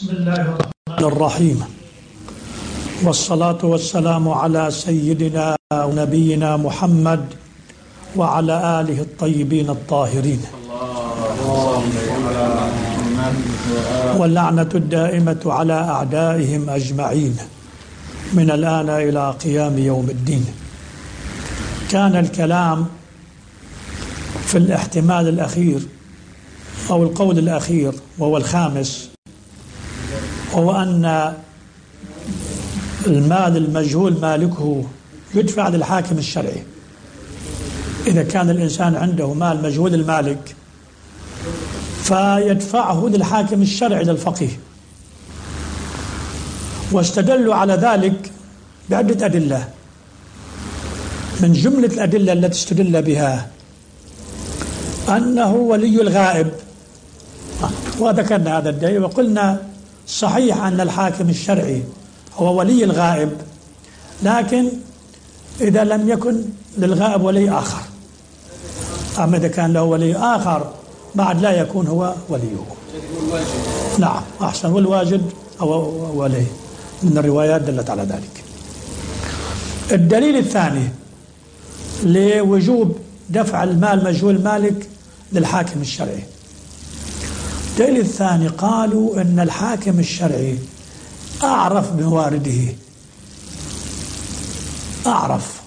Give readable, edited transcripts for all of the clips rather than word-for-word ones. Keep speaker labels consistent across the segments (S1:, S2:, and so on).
S1: بسم الله الرحمن الرحيم، والصلاة والسلام على سيدنا ونبينا محمد وعلى آله الطيبين الطاهرين، واللعنة الدائمة على أعدائهم أجمعين من الآن إلى قيام يوم الدين. كان الكلام في الاحتمال الأخير أو القول الأخير وهو الخامس، وهو أن المال المجهول مالكه يدفع للحاكم الشرعي. إذا كان الإنسان عنده مال مجهول المالك فيدفعه للحاكم الشرعي للفقيه، واستدلوا على ذلك بعدة أدلة. من جملة الأدلة التي استدل بها أنه ولي الغائب، وذكرنا هذا الدليل وقلنا صحيح أن الحاكم الشرعي هو ولي الغائب، لكن إذا لم يكن للغائب ولي آخر. أما إذا كان له ولي آخر بعد لا يكون هو وليه. نعم أحسن، والواجد هو ولي، من الروايات دلت على ذلك. الدليل الثاني لوجوب دفع المال مجهول المالك للحاكم الشرعي، الدليل الثاني قالوا أن الحاكم الشرعي أعرف بموارده، أعرف.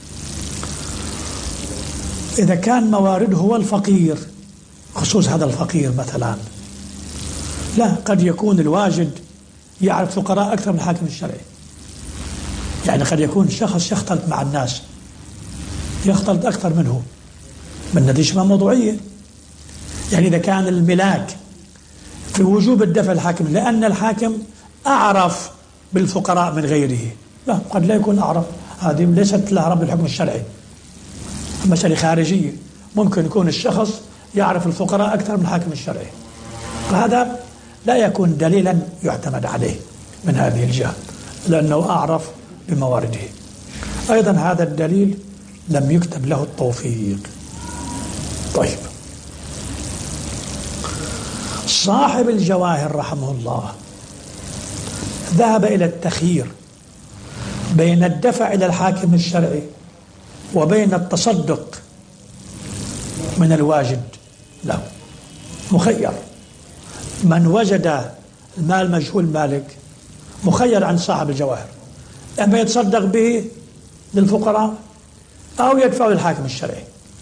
S1: إذا كان موارده هو الفقير، خصوص هذا الفقير مثلا، لا، قد يكون الواجد يعرف فقراء أكثر من الحاكم الشرعي. يعني قد يكون شخص يختلط مع الناس، يختلط أكثر منه، من هذه شبه موضوعية. يعني إذا كان الملاك في وجوب الدفع الحاكم لأن الحاكم أعرف بالفقراء من غيره، لا، قد لا يكون أعرف، هذه ليست لها رب الحكم الشرعي، مسألة خارجية. ممكن يكون الشخص يعرف الفقراء أكثر من الحاكم الشرعي، فهذا لا يكون دليلا يعتمد عليه من هذه الجهة، لأنه أعرف بموارده. أيضا هذا الدليل لم يكتب له التوفيق. طيب، صاحب الجواهر رحمه الله ذهب إلى التخيير بين الدفع إلى الحاكم الشرعي وبين التصدق من الواجد له، مخير. من وجد المال مجهول مالك مخير عن صاحب الجواهر، أما يتصدق به للفقراء أو يدفع للحاكم الشرعي.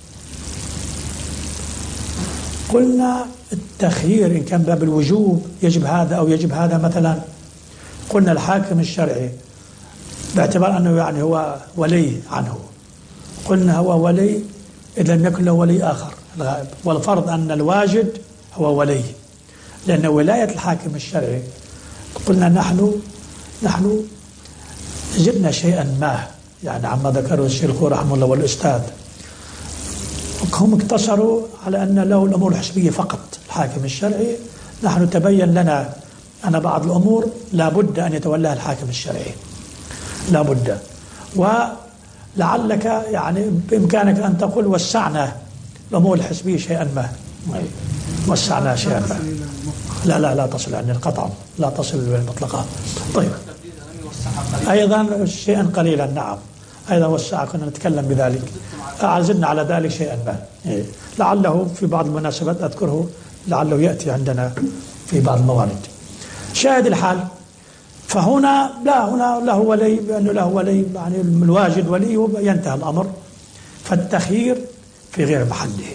S1: قلنا التخيير إن كان باب الوجوب يجب هذا أو يجب هذا مثلا، قلنا الحاكم الشرعي باعتبار أنه يعني هو ولي عنه، قلنا هو ولي إذا لم يكن له ولي آخر الغائب، والفرض أن الواجد هو ولي، لأن ولاية الحاكم الشرعي قلنا نحن جبنا شيئا ما، يعني عما ذكره الشيخ رحمه الله والأستاذ، هم اقتصروا على أن له الأمور الحسبية فقط الحاكم الشرعي. نحن تبين لنا أن بعض الأمور لا بد أن يتولاها الحاكم الشرعي، لا بد. ولعلك يعني بإمكانك أن تقول وسعنا الأمور الحسبية شيئا ما، وسعنا شيئا ما، لا تصل يعني القطع، لا تصل بالمطلقة. طيب، أيضا شيئا قليلا، نعم، أيضا وسع، كنا نتكلم بذلك، أعزلنا على ذلك شيئا ما، لعله في بعض المناسبات أذكره، لعله يأتي عندنا في بعض الموارد. شاهد الحال، فهنا لا، هنا له ولي، بأنه له ولي يعني الواجد ولي ينتهى الأمر، فالتخيير في غير محله.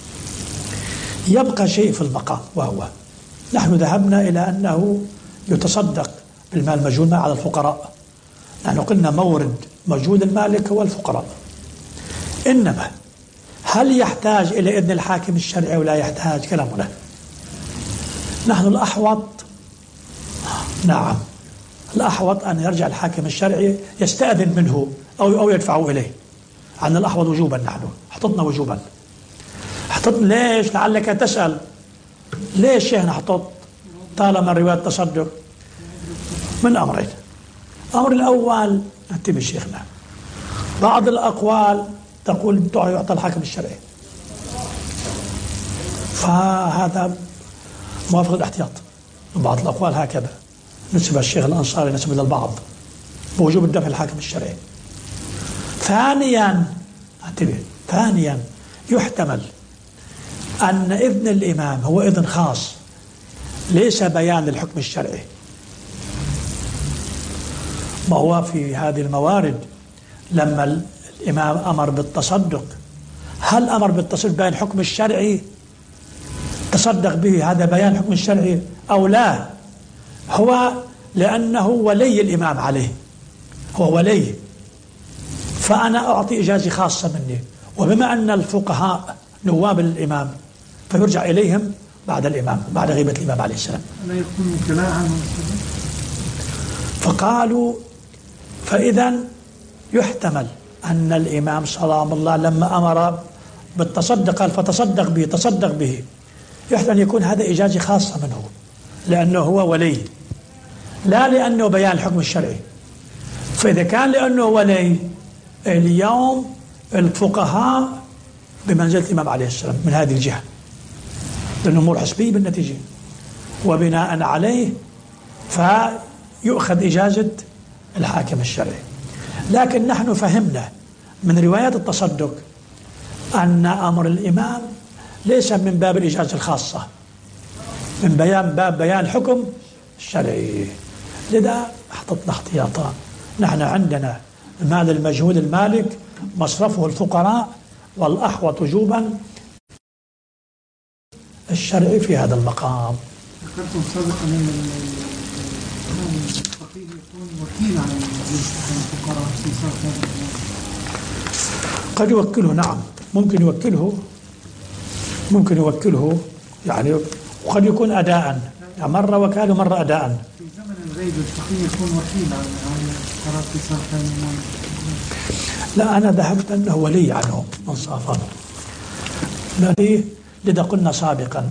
S1: يبقى شيء في المقام، وهو نحن ذهبنا إلى أنه يتصدق بالمال مجهول على الفقراء. نحن قلنا مورد مجهول المالك هو الفقراء، إنما هل يحتاج إلى إذن الحاكم الشرعي ولا يحتاج؟ كلامنا نحن الأحوط، نعم، الأحوط أن يرجع الحاكم الشرعي يستأذن منه أو يدفعه إليه، عن الأحوط وجوبا. نحن حطتنا وجوبا، حطتنا ليش؟ لعلك تسأل ليش شيخنا حطت طالما الرواية تصدق؟ من أمرين. الأمر الأول، انتبه شيخنا، بعض الأقوال تقول يعطى الحاكم الشرعي، فهذا موافق الاحتياط، بعض الأقوال هكذا نسب الشيخ الأنصاري نسب للبعض بوجوب الدفع الحاكم الشرعي. ثانيا يحتمل أن إذن الإمام هو إذن خاص ليس بيان للحكم الشرعي. ما هو في هذه الموارد لما الإمام أمر بالتصدق، هل أمر بالتصدق بيان الحكم الشرعي تصدق به هذا بيان الحكم الشرعي أو لا؟ هو لأنه ولي الإمام عليه، هو ولي، فأنا أعطي إجازة خاصة مني، وبما أن الفقهاء نواب الإمام فيرجع إليهم بعد الإمام بعد غيبة الإمام عليه السلام.
S2: لا يكون وكلاء عنه.
S1: فقالوا فإذا يحتمل أن الإمام سلام الله لما أمر بالتصدق قال تصدق به يحتمل أن يكون هذا إجازة خاصة منه لأنه هو ولي، لا لأنه بيان الحكم الشرعي. فإذا كان لأنه ولي، اليوم الفقهاء بمنزلة الإمام عليه السلام من هذه الجهة، لأنه أمور حسبية بالنتيجة، وبناء عليه فيؤخذ إجازة الحاكم الشرعي. لكن نحن فهمنا من روايات التصدق أن أمر الإمام ليس من باب الإجازة الخاصة، من باب بيان الحكم الشرعي. لذا احتطنا احتياطان. نحن عندنا المال المجهول المالك مصرفه الفقراء، والأحوط وجوبا الشرعي في هذا المقام.
S2: ذكرتم سابقا أن الفقيه يكون وكيل على الفقراء في صرف.
S1: قد يوكله، نعم، ممكن يوكله يعني، وقد يكون أداء، يعني مرة وكاله مرة أداء.
S2: في زمن الغيب الفقيه يكون وكيل على الفقراء في صرف.
S1: لا، أنا ذهبت أنه ولي عنهم منصافا. لذا قلنا سابقا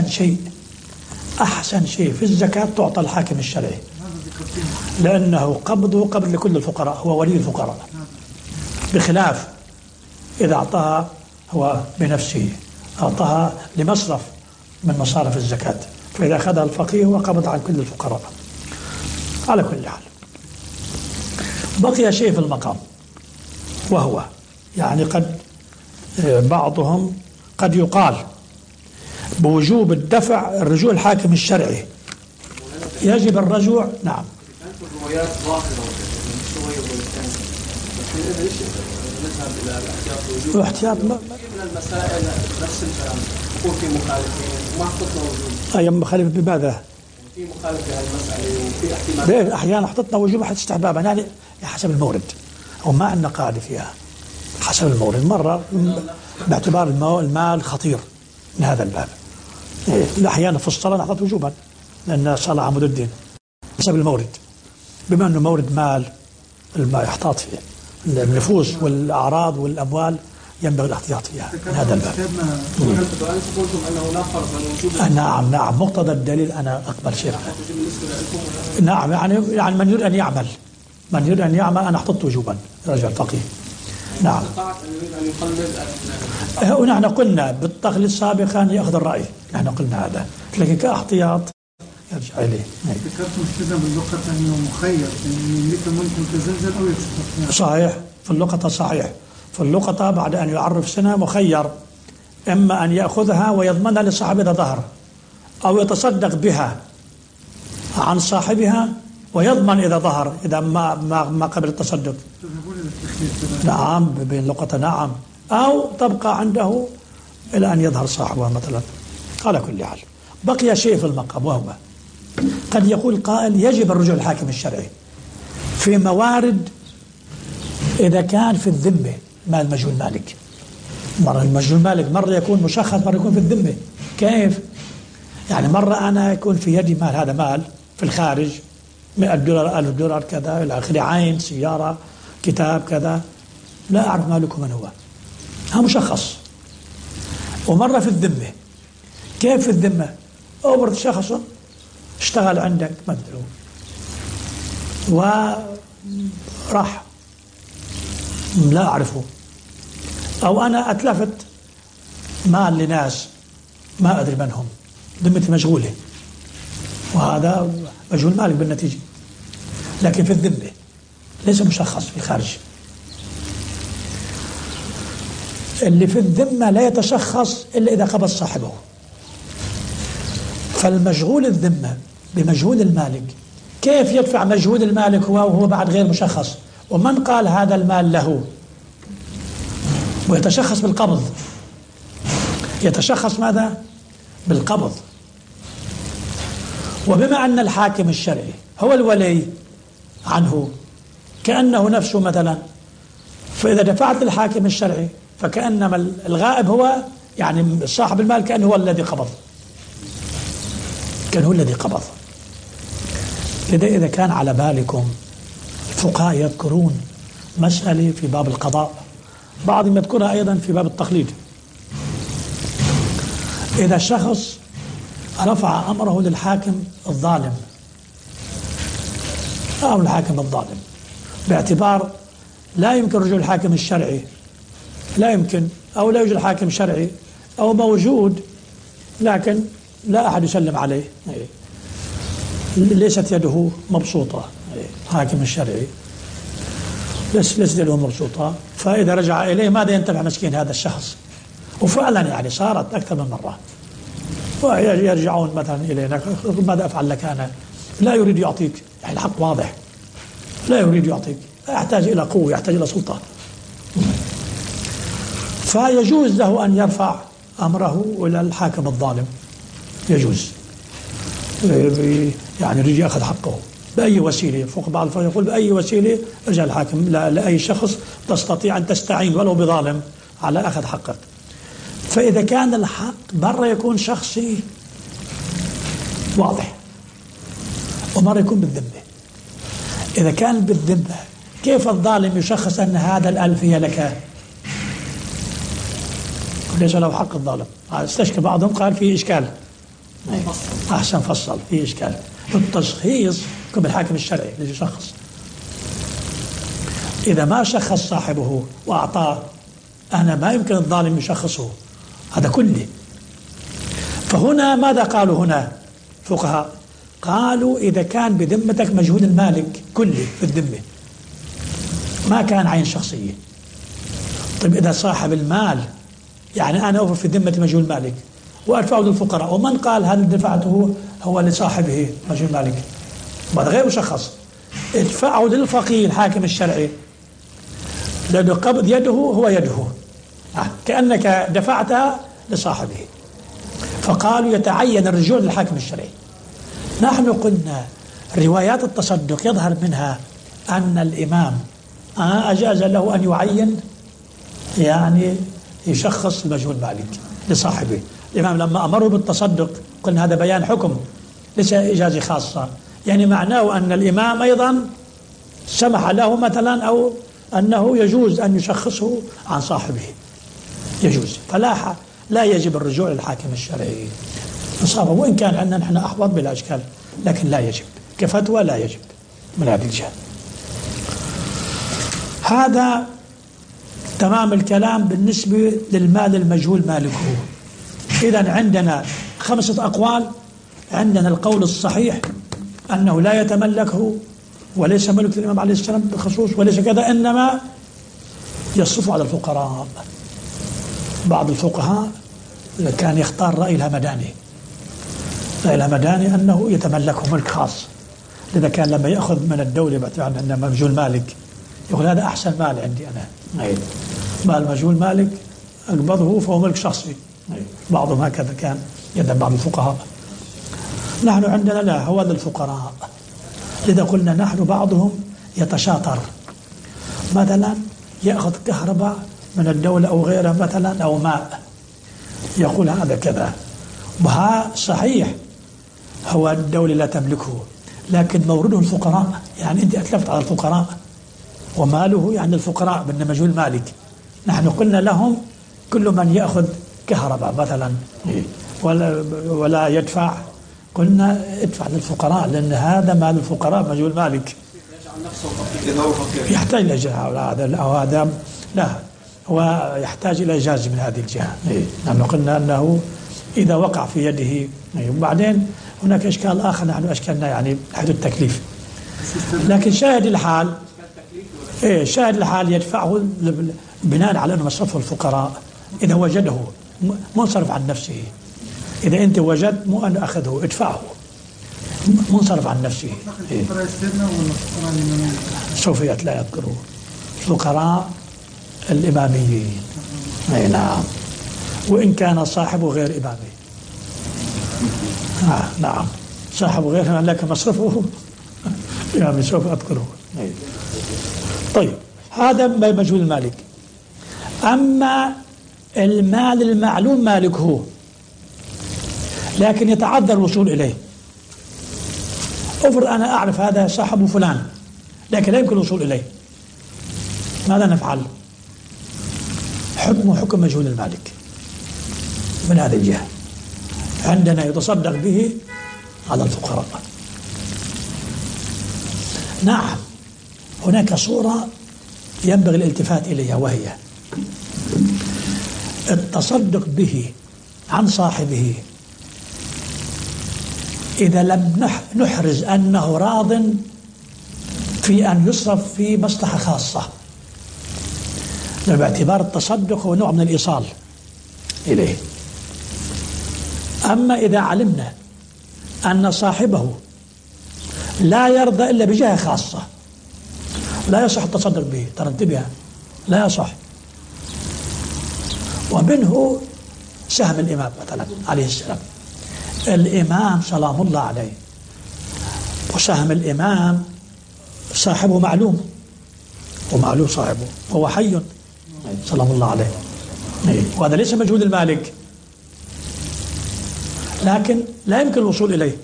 S1: أحسن شيء في الزكاة تعطى الحاكم الشرعي، لأنه قبضه قبض لكل الفقراء، هو ولي الفقراء، بخلاف إذا أعطاها هو بنفسه، أعطاها لمصرف من مصارف الزكاة، فإذا أخذها الفقيه هو قبض عن كل الفقراء. على كل حال بقي شيء في المقام، وهو يعني قد بعضهم قد يقال بوجوب الدفع الرجوع الحاكم الشرعي، يجب الرجوع. نعم.
S3: الروايات ظاهرة
S1: الاحتياط
S3: من المسائل نفس الكلام يكون في مخالفين وما حطتنا وجوب.
S1: أي مخالف بماذا؟
S3: في مخالفة في هالمسألة وفي احتمال.
S1: أحيانا حطتنا وجوب حتى استحبابا، يعني حسب المورد، وما عندنا قاعدة فيها حسب المورد. مرة باعتبار المال خطير من هذا الباب، أحيانا في الصلاة نحط وجوبا لأن الصلاة عمود الدين حسب المورد، بما أنه مورد مال الماء يحتاط فيه النفوس والأعراض والأموال ينبغي الاحتياط فيها من هذا الباب. نعم مقتضى الدليل أنا أقبل شيء. نعم يعني من يريد أن يعمل أنا أحطط وجوبا رجل فقيه. نعم. ونحن قلنا بالتقليد سابقا يأخذ الرأي، نحن قلنا هذا، لكن كاحتياط يرجع إليه.
S2: ذكرتم كذا باللقطة أنه مخير، يعني مثل ممكن تزلزل أو يتصرف.
S1: صحيح، في اللقطة صحيح، في اللقطة بعد أن يعرف سنة مخير، إما أن يأخذها ويضمنها لصاحب إذا ظهر، أو يتصدق بها عن صاحبها ويضمن إذا ظهر، إذا ما قبل التصدق. نعم باللقطة، نعم، أو تبقى عنده إلى أن يظهر صاحبها مثلا. على كل حال بقي شيء في المقام، وهو قد يقول قائل يجب الرجوع الحاكم الشرعي في موارد إذا كان في الذمة مال مجهول مالك. مرة المجهول مالك مرة يكون مشخص، مرة يكون في الذمة. كيف؟ يعني مرة أنا يكون في يدي مال، هذا مال في الخارج $100 $1000 كذا إلى آخره، عين، سيارة، كتاب كذا، لا أعرف مالك من هو، ها مشخص. ومرة في الذمة. كيف في الذمة؟ أوبرت شخص اشتغل عندك مدعو وراح لا أعرفه، أو أنا أتلفت مال لناس ما أدري من هم، ذمتي مشغولة، وهذا مجهول مالك بالنتيجة. لكن في الذمة ليس مشخص في الخارج. اللي في الذمة لا يتشخص إلا إذا قبض صاحبه. فالمشغول الذمة بمجهول المالك كيف يدفع مجهول المالك وهو بعد غير مشخص؟ ومن قال هذا المال له؟ ويتشخص بالقبض. يتشخص ماذا؟ بالقبض. وبما أن الحاكم الشرعي هو الولي عنه كأنه نفسه مثلا، فإذا دفعت للحاكم الشرعي فكأنما الغائب هو يعني صاحب المال كأنه هو الذي قبض، كان هو الذي قبض. لذا إذا كان على بالكم الفقهاء يذكرون مسألة في باب القضاء، بعضهم يذكرها أيضا في باب التقليد. إذا شخص رفع أمره للحاكم الظالم أو الحاكم الظالم باعتبار لا يمكن رجوع الحاكم الشرعي، لا يمكن أو لا يوجد حاكم شرعي أو موجود لكن لا أحد يسلم عليه، ليست يده مبسوطة، حاكم الشرعي ليست يده مبسوطة، فإذا رجع إليه ماذا ينتفع مسكين هذا الشخص؟ وفعلا يعني صارت أكثر من مرة، ويرجعون مثلا إلينا ماذا أفعل لك أنا؟ لا يريد يعطيك، يعني الحق واضح، لا يريد يعطيك، يحتاج إلى قوة، يحتاج إلى سلطة. فيجوز له أن يرفع أمره إلى الحاكم الظالم، يجوز يعني يريد يأخذ حقه بأي وسيلة. فوق بعض الفقهاء يقول بأي وسيلة رجع الحاكم لأي شخص تستطيع أن تستعين ولو بظالم على أخذ حقك. فإذا كان الحق مرة يكون شخصي واضح ومرة يكون بالذمة. إذا كان بالذمة كيف الظالم يشخص أن هذا الألف هي لك؟ ليس له حق الظالم. استشكل بعضهم قال فيه إشكال، أحسن فصل فيه إشكال. التشخيص كم الحاكم الشرعي اللي يشخص، إذا ما شخص صاحبه وأعطاه أنا ما يمكن الظالم يشخصه هذا كله. فهنا ماذا قالوا هنا فقهاء؟ قالوا إذا كان بذمتك مجهول المالك كله في الذمة ما كان عين شخصية. طيب إذا صاحب المال يعني أنا أوفر في ذمة مجهول مالك وأدفعه للفقراء، ومن قال هل دفعته هو لصاحبه مجهول مالك؟ هذا غير مشخص. ادفعه للفقيه الحاكم الشرعي لأنه قبض يده هو يده، كأنك دفعتها لصاحبه. فقالوا يتعين الرجوع للحاكم الشرعي. نحن قلنا روايات التصدق يظهر منها أن الإمام أجاز له أن يعين يعني يشخص المجهول مالك لصاحبه. الإمام لما أمره بالتصدق قلنا هذا بيان حكم ليس إجازة خاصة، يعني معناه أن الإمام أيضا سمح له مثلا أو أنه يجوز أن يشخصه عن صاحبه، يجوز. لا يجب الرجوع للحاكم الشرعي نصابه، وإن كان عندنا نحن أحوط بلا إشكال، لكن لا يجب كفتوى، لا يجب من هذه الجهة. هذا تمام الكلام بالنسبة للمال المجهول مالكه. إذن عندنا 5 أقوال. عندنا القول الصحيح أنه لا يتملكه وليس ملك الإمام عليه السلام بالخصوص وليس كذا، إنما يصرف على الفقراء. بعض الفقهاء كان يختار رأي الهمداني. رأي الهمداني أنه يتملكه ملك خاص، لذا كان لما يأخذ من الدولة بعد أنه مجهول مالك يقول هذا أحسن مال عندي أنا، مال مجهول مالك أقبضه فهو ملك شخصي. بعضهم هكذا كان يدعم بعض الفقهاء. نحن عندنا لا، هو للفقراء. لذا قلنا نحن بعضهم يتشاطر، مثلا يأخذ كهرباء من الدولة أو غيرها مثلا أو ماء، يقول هذا كذا، وها صحيح هو الدولة لا تملكه لكن مورده الفقراء، يعني أنت أتلفت على الفقراء وماله يعني الفقراء بأن مجهول مالك. نحن قلنا لهم كل من يأخذ كهرباء مثلا ولا يدفع، قلنا ادفع للفقراء لأن هذا مال الفقراء مجهول مالك، يحتاج إلى جهة أو هذا لا، هو يحتاج إلى إجازة من هذه الجهة. نحن قلنا أنه إذا وقع في يده. وبعدين هناك إشكال آخر نحن أشكلنا يعني حيث التكليف، لكن شاهد الحال شاهد الحال يدفعه بناء على أنه مصرفه الفقراء إذا وجده منصرف عن نفسه. إذا أنت وجدت مو أن أخذه ادفعه منصرف عن نفسه. سوف لا يذكره فقراء الإماميين. أي نعم، وإن كان صاحبه غير إمامي. نعم صاحبه غير، لكن مصرفه إمامي سوف أذكره. طيب هذا مجهول المالك. أما المال المعلوم مالكه لكن يتعذر الوصول إليه، أفرض أنا أعرف هذا صاحب فلان لكن لا يمكن الوصول إليه، ماذا نفعل؟ حكمه حكم مجهول المالك من هذه الجهة. عندنا يتصدق به على الفقراء. نعم هناك صورة ينبغي الالتفات إليها، وهي التصدق به عن صاحبه إذا لم نحرز أنه راض في أن يصرف في مصلحة خاصة، باعتبار التصدق هو نوع من الإيصال إليه. أما إذا علمنا أن صاحبه لا يرضى إلا بجهة خاصة لا يصح التصدق به، ترتبها لا يصح. ومنه سهم الإمام مثلا عليه السلام، الإمام سلام الله عليه، وسهم الإمام صاحبه معلوم ومعلوم صاحبه وهو حي سلام الله عليه، وهذا ليس مجهول المالك لكن لا يمكن الوصول إليه،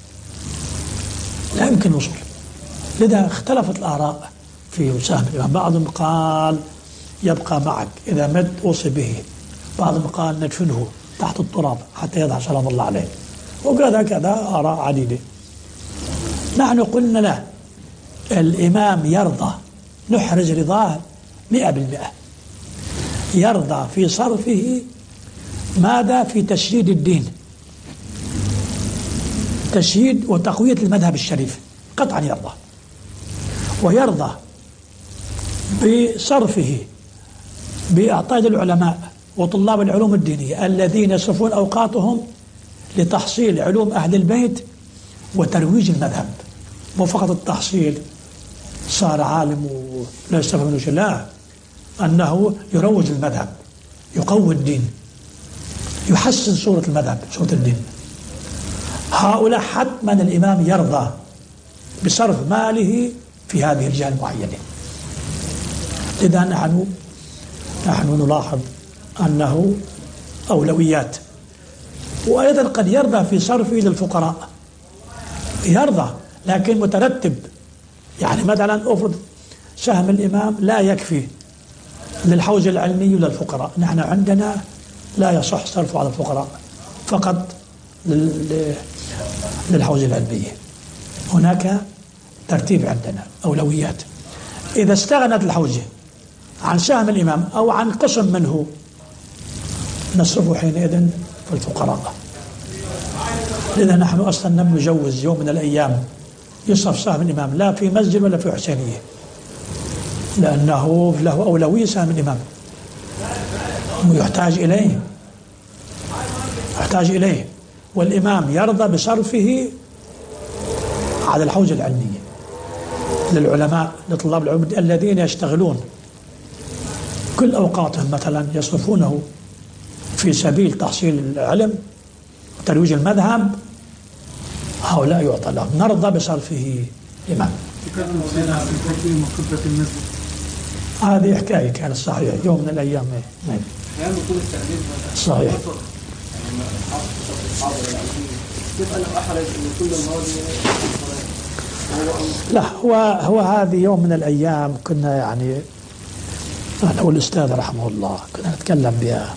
S1: لا يمكن الوصول. لذا اختلفت الآراء في سهم الإمام. بعضهم قال يبقى معك إذا مت أوصي به، بعضهم قال ندفنه تحت التراب حتى يضع سلام الله عليه، وكذا آراء عديدة. نحن قلنا لا، الإمام يرضى، نحرز رضاه 100%، يرضى في صرفه ماذا؟ في تشييد الدين، تشييد وتقوية المذهب الشريف قطعا يرضى، ويرضى بصرفه بإعطاء العلماء وطلاب العلوم الدينية الذين يصرفون أوقاتهم لتحصيل علوم أهل البيت وترويج المذهب، مو فقط التحصيل صار عالم ولا يستفهم منه شيء، لا، أنه يروج المذهب، يقوي الدين، يحسن صورة المذهب، صورة الدين. هؤلاء حتما الإمام يرضى بصرف ماله في هذه الجهة المعينة. لذا نحن نلاحظ أنه أولويات. وأيضا قد يرضى في صرفه للفقراء، يرضى لكن مترتب. يعني مثلا أفرض سهم الإمام لا يكفي للحوزة العلمي وللفقراء، نحن عندنا لا يصح صرفه على الفقراء، فقط للحوزة العلمية. هناك ترتيب عندنا أولويات. إذا استغنت الحوزة عن سهم الإمام أو عن قسم منه نصرفه حينئذ في الفقراء. لذا نحن أصلا لم نجوز يوم من الأيام يصرف سهم الإمام لا في مسجد ولا في حسينية، لأنه له أولوية سهم الإمام، يحتاج إليه، والإمام يرضى بصرفه على الحوزة العلمية للعلماء، لطلاب العلم الذين يشتغلون كل أوقاتهم مثلا يصرفونه في سبيل تحصيل العلم وترويج المذهب، هؤلاء يعطى لهم، نرضى بصرفه إمام. هذه حكاية كانت صحيح يوم من الأيام. صحيح. لا، هو هذه يوم من الأيام كنا يعني أنا والأستاذ رحمه الله كنا نتكلم بها،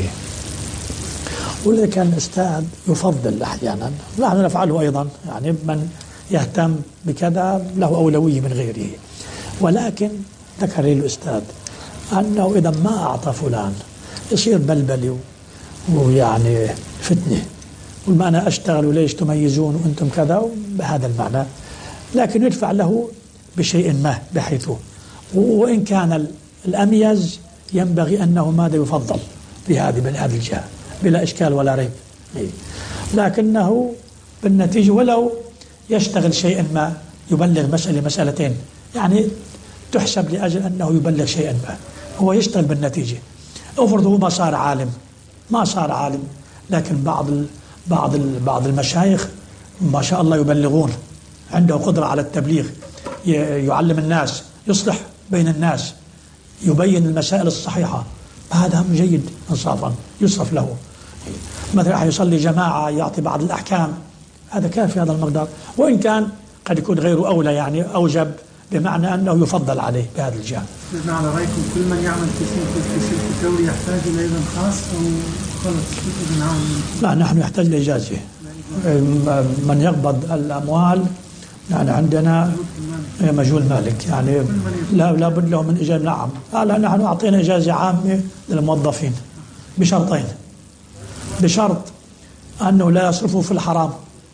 S1: والذي كان الأستاذ يفضل أحيانا، نحن نفعله أيضا، يعني من يهتم بكذا له أولوية من غيره، ولكن ذكر لي الأستاذ أنه إذا ما أعطى فلان يصير بلبلي ويعني فتنة، قل ما أنا أشتغل وليش تميزون وأنتم كذا بهذا المعنى، لكن يدفع له بشيء ما بحيث وإن كان الأميز ينبغي أنه ماذا يفضل من هذه الجهة بلا إشكال ولا ريب، لكنه بالنتيجة ولو يشتغل شيئا ما يبلغ مسألتين، يعني تحسب لأجل أنه يبلغ شيئا ما، هو يشتغل بالنتيجة. افرض هو ما صار عالم لكن بعض المشايخ ما شاء الله يبلغون، عنده قدرة على التبليغ، يعلم الناس، يصلح بين الناس، يبين المسائل الصحيحة، هذا هم جيد انصافا يصرف له. مثلا يصلي جماعة يعطي بعض الأحكام، هذا كافي هذا المقدار، وإن كان قد يكون غيره أولى يعني أوجب، بمعنى أنه يفضل عليه بهذا الجهة.
S2: على رأيكم كل من يعمل في سلك الدوري يحتاج إلى إذن خاص أو خلص إذن عام؟
S1: لا، نحن نحتاج لإجازة. من يقبض الأموال يعني عندنا مجهول مالك، يعني لا بد له من إجازة. نعم، نحن أعطينا إجازة عامة للموظفين بشرطين: بشرط أنه لا يصرفوا في الحرام،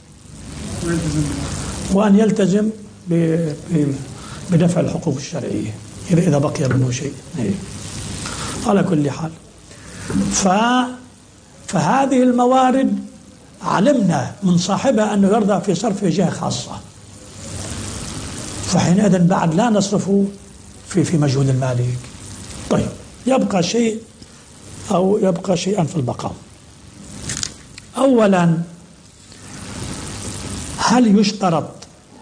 S1: وأن يلتزم بدفع الحقوق الشرعية إذا بقي منه شيء. على كل حال، فهذه الموارد علمنا من صاحبها أنه يرضى في صرف جهة خاصة، فحينئذ بعد لا نصرف في مجهود المالك. طيب، يبقى شيئا في البقاء. أولا، هل يشترط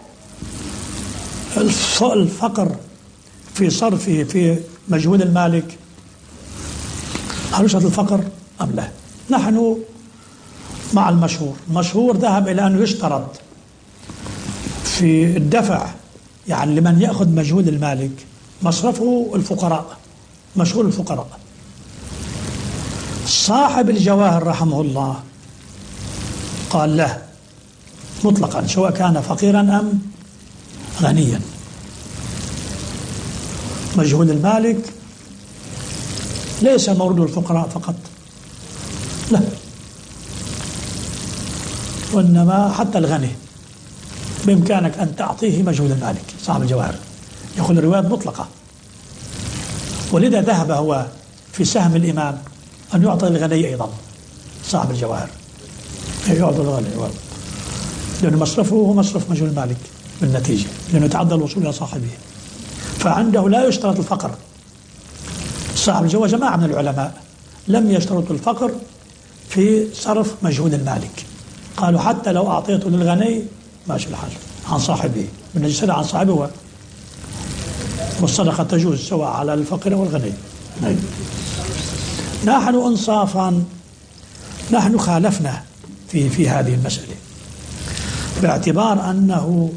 S1: الفقر في صرفه في مجهود المالك؟ هل يشترط الفقر أم لا؟ نحن مع المشهور ذهب إلى أنه يشترط في الدفع، يعني لمن يأخذ مجهود المالك مصرفه الفقراء، مشهور الفقراء. صاحب الجواهر رحمه الله قال له مطلقا سواء كان فقيرا أم غنيا، مجهود المالك ليس مورد الفقراء فقط، لا، وإنما حتى الغني بإمكانك أن تعطيه مجهود المالك. صاحب الجواهر يقول الروايات مطلقة، ولذا ذهب هو في سهم الإمام أن يعطي الغني أيضا صاحب الجواهر، يعطي الغني، لأن مصرفه هو مصرف مجهول المالك بالنتيجة، لأنه يتعدى الوصول إلى صاحبه، فعنده لا يشترط الفقر. صاحب الجواهر جماعة من العلماء لم يشترطوا الفقر في صرف مجهود المالك، قالوا حتى لو أعطيته للغني ماشي الحال عن صاحبه، بالنجسة عن صاحبه، والصدقة تجوز سواء على الفقير والغني. نحن إنصافا نحن خالفنا في هذه المسألة، باعتبار أنه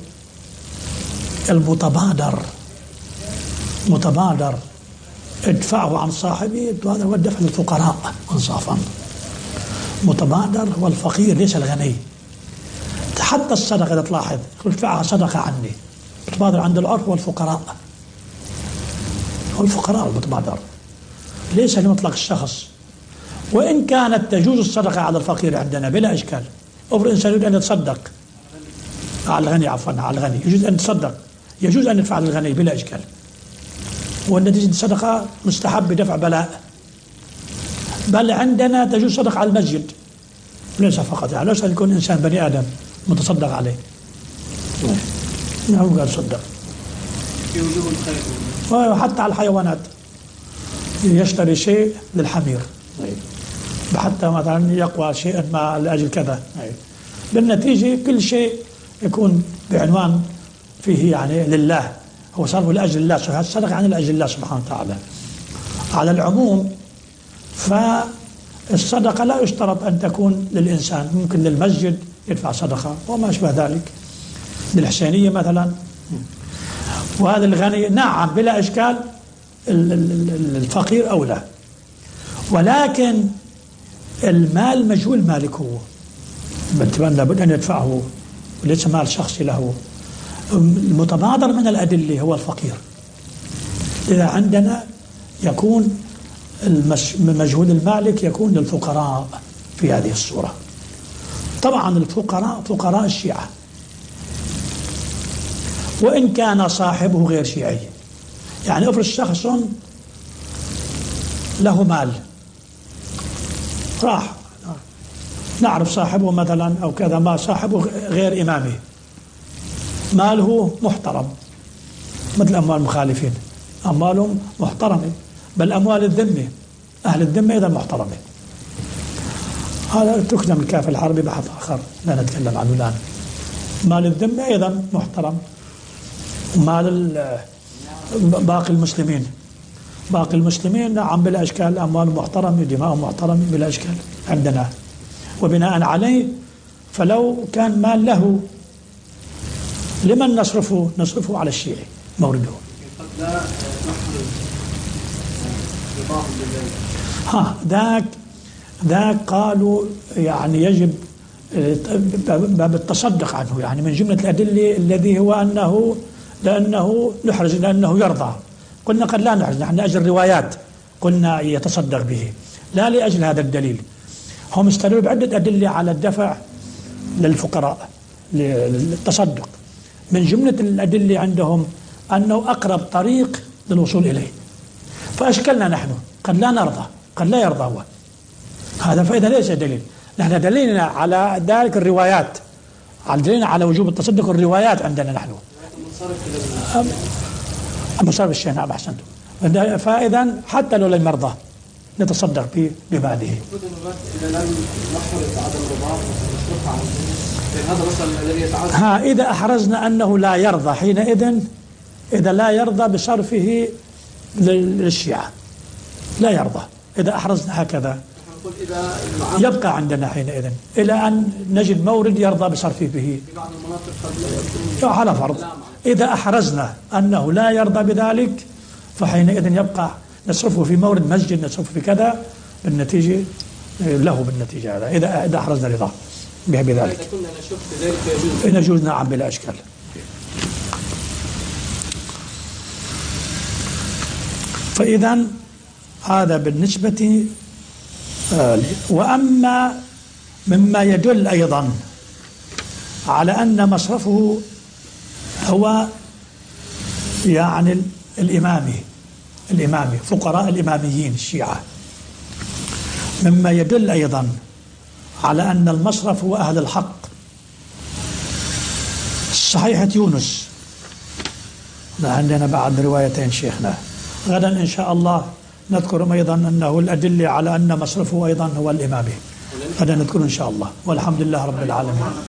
S1: متبادر ادفعه عن صاحبه، هذا هو الدفع للفقراء انصافا. متبادر هو الفقير ليس الغني. حتى الصدقة إذا تلاحظ ادفعها صدقة عني، متبادر عند العرف هو الفقراء، المتبادر ليس لمطلق الشخص، وإن كانت تجوز الصدقة على الفقير عندنا بلا إشكال. أفرض إنسان يريد أن يتصدق على الغني، على الغني يجوز أن يتصدق، يجوز أن يدفع للغني بلا إشكال، والنتيجة الصدقة مستحب بدفع بلاء. بل عندنا تجوز صدقة على المسجد ليس فقط، يعني ليس يكون إنسان بني آدم متصدق عليه، نعم قال صدق، وحتى على الحيوانات يشتري شيء للحمير، حتى مثلا يقوى شيئا ما لأجل كذا، بالنتيجة كل شيء يكون بعنوان فيه يعني لله، هو صرفه لأجل الله سبحانه، الصدقة عن لأجل الله سبحانه وتعالى على العموم. فالصدقة لا يشترط أن تكون للإنسان، ممكن للمسجد يدفع صدقة وما أشبه ذلك، للحسينية مثلا. وهذا الغني نعم بلا إشكال الفقير أولى، ولكن المال مجهول مالكه، بالتبان لابد أن يدفعه وليس مال شخصي له. المتبادر من الأدلة هو الفقير، إذا عندنا يكون مجهود المالك يكون للفقراء في هذه الصورة. طبعا الفقراء فقراء الشيعة، وإن كان صاحبه غير شيعي. يعني افرض شخص له مال، راح نعرف صاحبه مثلا أو كذا، ما صاحبه غير إمامي، ماله محترم مثل أموال المخالفين، أموالهم محترمة، بل أموال الذمة، أهل الذمة أيضا محترمة. هذا تكلم الكافة الحربي بحث آخر لا نتكلم عنه الآن. مال الذمة أيضا محترم، ومال باقي المسلمين، باقي المسلمين نعم بلا إشكال، أموالهم محترمة، دماؤهم محترمة بلا إشكال عندنا. وبناء عليه فلو كان مال له لمن نصرفه؟ نصرفه على الشيعي مورده. ذاك قالوا يعني يجب باب التصدق عنه، يعني من جملة الأدلة الذي هو أنه لأنه نحرز، لأنه يرضى. قلنا قد لا نحرز نحن لأجل الروايات قلنا يتصدق به، لا لأجل هذا الدليل. هم استدلوا بعدة أدلة على الدفع للفقراء للتصدق، من جملة الأدلة عندهم أنه أقرب طريق للوصول إليه. فأشكلنا نحن قد لا نرضى، قد لا يرضى هو هذا، فإذا ليس دليل. نحن دليلنا على ذلك الروايات، دليلنا على وجوب التصدق الروايات عندنا نحن. مصارف الشيء نعم أحسنتم. فإذا حتى لو لم يرضى نتصدق بماله. إذا أحرزنا أنه لا يرضى حينئذ، إذا لا يرضى بصرفه للشيعة لا يرضى، إذا أحرزنا هكذا يبقى عندنا حينئذ إلى أن نجد مورد يرضى بصرفه به على فرض. إذا أحرزنا أنه لا يرضى بذلك فحينئذ يبقى نصرفه في مورد مسجد، نصرفه في كذا، بالنتيجة له بالنتيجة هذا إذا أحرزنا رضاه بذلك. إن يجوز نعم بلا إشكال. فإذا هذا بالنسبة وأما مما يدل أيضا على أن مصرفه هو يعني الإمامي فقراء الإماميين الشيعة، مما يدل أيضا على أن المصرف هو أهل الحق صحيحة يونس. عندنا بعد روايتين شيخنا، غدا إن شاء الله نذكر أيضا أنه الأدلة على أن مصرفه أيضا هو الإمامي، غدا نذكر إن شاء الله. والحمد لله رب العالمين.